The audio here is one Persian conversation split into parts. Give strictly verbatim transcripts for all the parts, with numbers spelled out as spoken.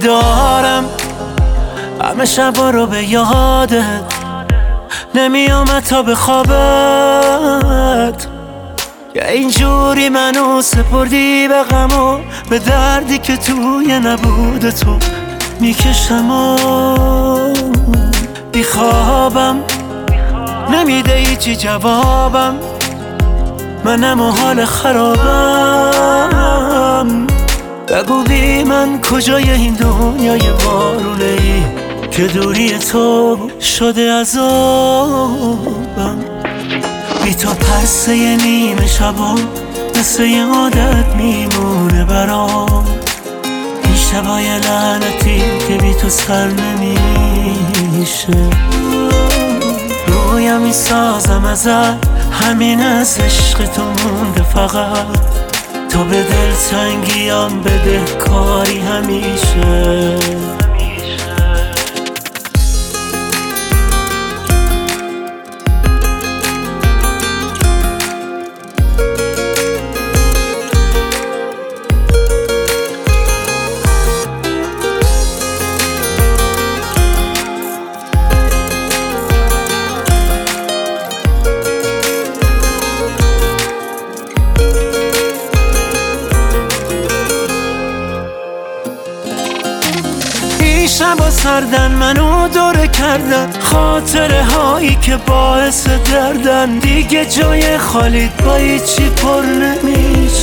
دارم همه شبا رو به یادت، نمیامد تا به خوابت. یا اینجوری منو سپردی به غم و به دردی که توی نبود تو میکشم و بیخوابم، نمیده هیچی جوابم، منم و حال خرابم. بگو بی من کجای این دنیای بارونه ای که دوری تو شده عذابم. بی تو پرسه نیمه شبا مثل یه عادت میمونه برام، این شبای لعنتی که بی تو سر نمیشه. رویم میسازم ازت، همین از عشق تو مونده فقط، تو به دلتنگیام بده کاری همیشه. شبا سردن منو دوره کردن، خاطره هایی که باعث دردن، دیگه جای خالیت با هیچی پر نمیشه.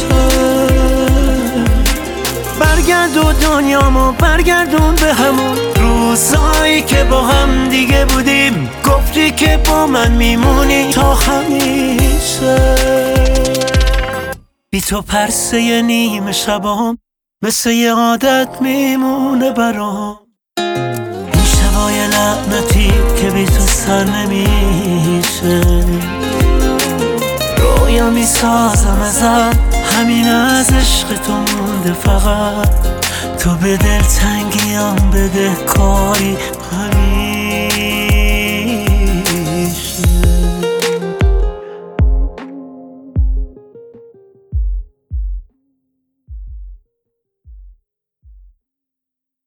برگرد و دنیامو برگردون به همون روزایی که با هم دیگه بودیم، گفتی که با من میمونی تا همیشه. بی تو پرسه نیمه شبام مثل یه عادت میمونه برام، شبای لعنتی که بی تو سر نمیشه. رویا میسازم ازت، همین از عشق تو مونده فقط، تو به دلتنگیام بده کاری